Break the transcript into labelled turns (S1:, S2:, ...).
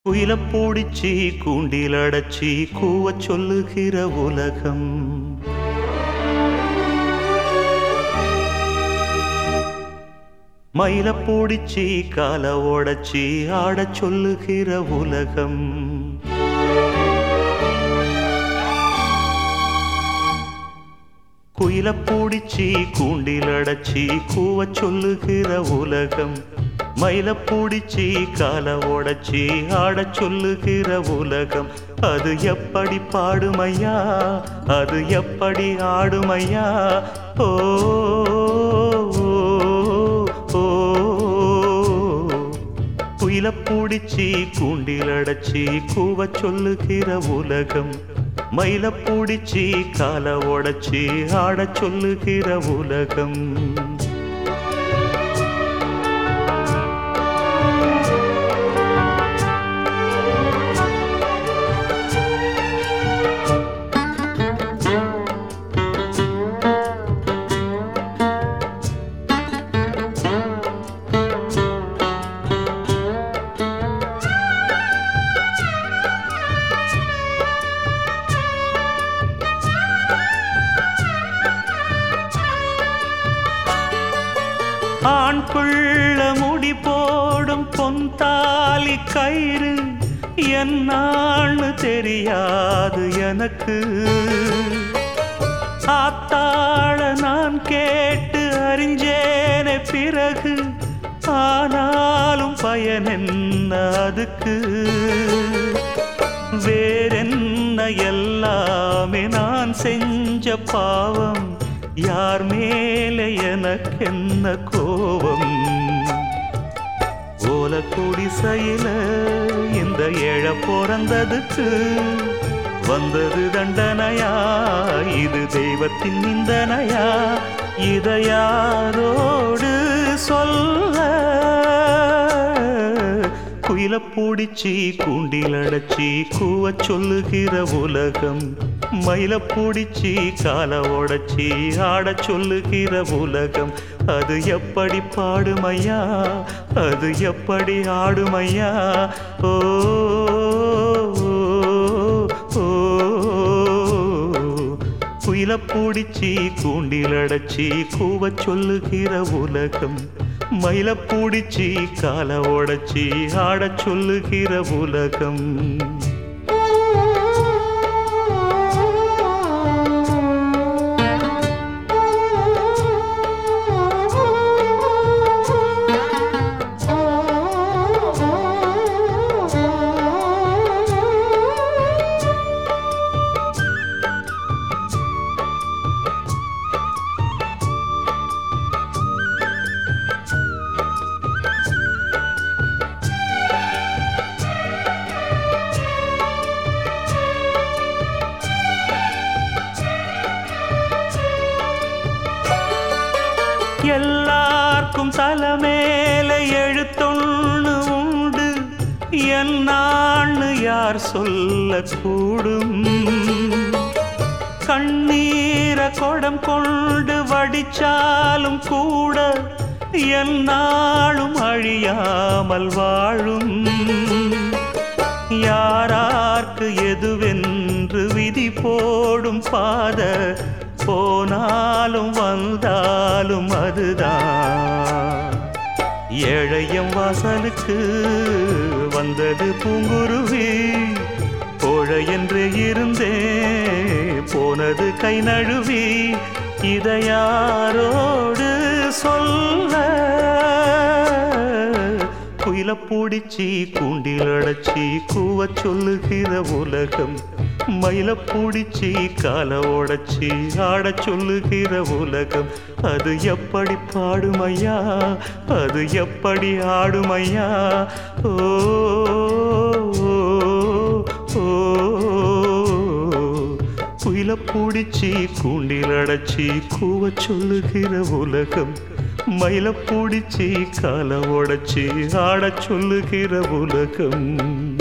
S1: குயிலப் பூடிச்சி கூண்டில் அடைச்சி கூவச் சொல்லுகிற உலகம். மயிலப் பூடிச்சி கால ஓடச்சி ஆடச் சொல்லுகிற உலகம். குயிலப் பூடிச்சி கூண்டில் அடைச்சி கூவச் சொல்லுகிற உலகம். மயிலப் பூடிச்சி கால ஓடச்சி ஆடச் சொல்லுகிற உலகம். அது எப்படி பாடுமையா, அது எப்படி ஆடுமையா? ஓ குயிலப் பூடிச்சி கூண்டில் அடைச்சி கூவச் சொல்லுகிற உலகம். மயிலப் பூடிச்சி கால ஓடச்சி ஆடச் சொல்லுகிற உலகம். ஆண் பிள்ள முடி போடும் பொன்தாலி கயிறு என்னான்னு தெரியாது எனக்கு. ஆத்தாள நான் கேட்டு அறிஞ்சேனே பிறகு, ஆனாலும் பயன் என்ன அதுக்கு? வேறென்ன எல்லாமே நான் செஞ்ச பாவம், யார் மேலே எனக்கென்ன கோபம்? ஓல குடிசையில இந்த ஏழ பிறந்ததுக்கு வந்தது தண்டனையா, இது தெய்வத்தின் நிந்தனையா? இதை யாரோடு சொல்ல? குயிலப் பூடிச்சி கூண்டில் அடைச்சி கூவச் சொல்லுகிற உலகம். மயிலப் பூடிச்சி கால ஓடச்சி ஆடச் சொல்லுகிற உலகம். அது எப்படி பாடுமையா, அது எப்படி ஆடுமையா? ஓ குயிலப் பூடிச்சி கூண்டில் அடைச்சி கூவச் சொல்லுகிற உலகம். மயிலப் பூடிச்சி கால ஓடச்சி ஆடச் சொல்லுகிற உலகம். எல்லாருக்கும் தலைமேல எழுத்தொன்னு உண்டு, என்னான்னு யார் சொல்லக்கூடும்? கண்ணீரை குடம் கொண்டு வடிச்சாலும் கூட என்னாலும் அழியாமல் வாழும். யாரார்க்கு எதுவென்று விதி போடும் பாத, போனாலும் வந்தாலும் அதுதான். ஏழையம் வாசலுக்கு வந்தது பூங்குருவி, கோழை என்று இருந்தே போனது கை நழுவி. இதை யாரோடு சொல்ல? குயிலப் பூடிச்சி கூண்டில் அடைச்சி கூவச் சொல்லுகிற உலகம். மயிலப் பூடிச்சி கால ஓடச்சி ஆடச் சொல்லுகிற உலகம். அது எப்படி பாடுமையா, அது எப்படி ஆடுமையா? ஓ குயிலப் பூடிச்சி கூண்டில் அடைச்சி கூவச் சொல்லுகிற உலகம். மயிலப் பூடிச்சி கால ஓடச்சி ஆடச் சொல்லுகிற உலகம்.